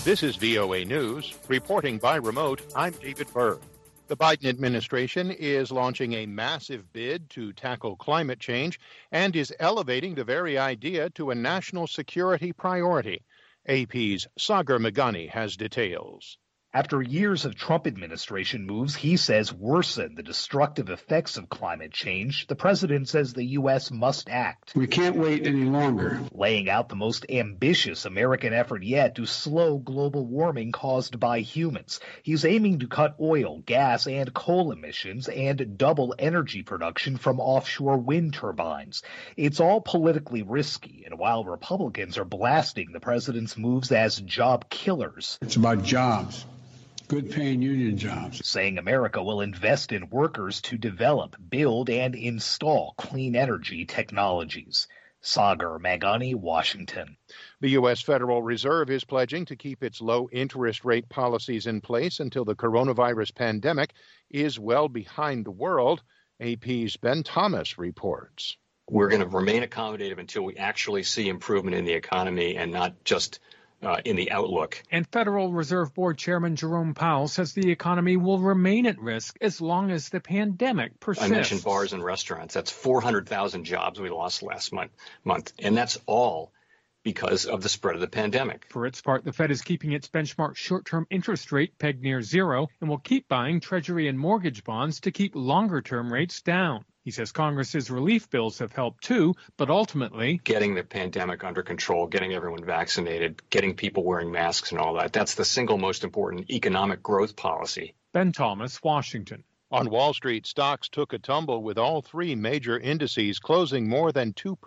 This is VOA News. Reporting by remote, I'm David Burr. The Biden administration is launching a massive bid to tackle climate change and is elevating the very idea to a national security priority. AP's Sagar Meghani has details. After years of Trump administration moves he says worsen the destructive effects of climate change, the president says the U.S. must act. We can't wait any longer. Laying out the most ambitious American effort yet to slow global warming caused by humans. He's aiming to cut oil, gas, and coal emissions and double energy production from offshore wind turbines. It's all politically risky, and while Republicans are blasting the president's moves as job killers. It's about jobs. Good-paying union jobs. Saying America will invest in workers to develop, build, and install clean energy technologies. Sagar Meghani, Washington. The U.S. Federal Reserve is pledging to keep its low interest rate policies in place until the coronavirus pandemic is well behind the world. AP's Ben Thomas reports. We're going to remain accommodative until we actually see improvement in the economy and not just in the outlook. And Federal Reserve Board Chairman Jerome Powell says the economy will remain at risk as long as the pandemic persists. I mentioned bars and restaurants. That's 400,000 jobs we lost last month. And that's all because of the spread of the pandemic. For its part, the Fed is keeping its benchmark short-term interest rate pegged near zero and will keep buying Treasury and mortgage bonds to keep longer-term rates down. He says Congress's relief bills have helped too, but ultimately getting the pandemic under control, getting everyone vaccinated, getting people wearing masks and all that, that's the single most important economic growth policy. Ben Thomas, Washington. On Wall Street, stocks took a tumble with all three major indices closing more than 2%